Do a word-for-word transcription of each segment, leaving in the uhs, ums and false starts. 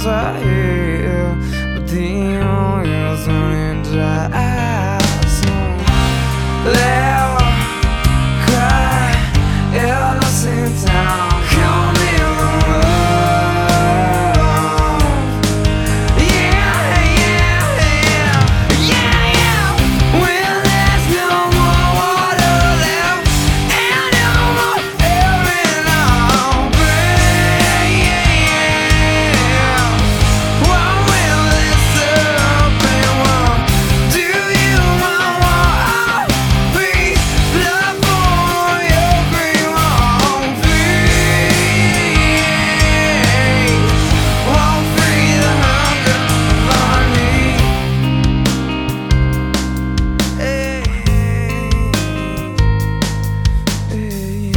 fire, but the oil's running dry. So laugh, cry, at the same time. Call me love, yeah, yeah, yeah, yeah, yeah. When there's no more water left and no more air in our brain, what will this up and what do you want? What free love for your green won't free, won't free the hunger for me. Hey, hey,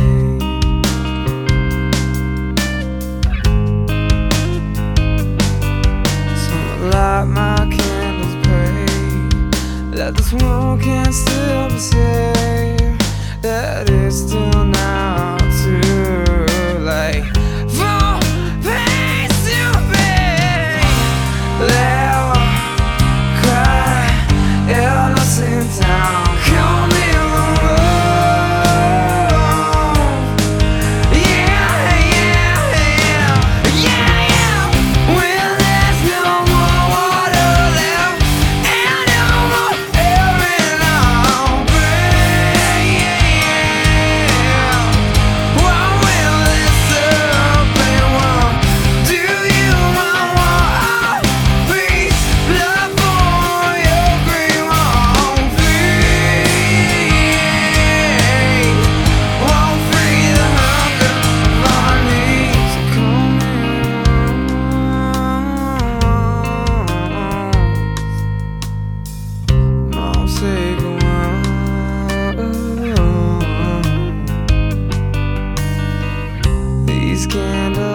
so light my candles, pray that this world can still be saved, that it's still not too late for pains to pay. Laugh, cry, at the same time. Call me love, yeah, yeah, yeah, yeah, yeah. When there's no more water left and no more air in our brain, what will this up and what do you want? What free love for your green won't free, won't free the hunger for me. So call me Mom, say goodbye. These candles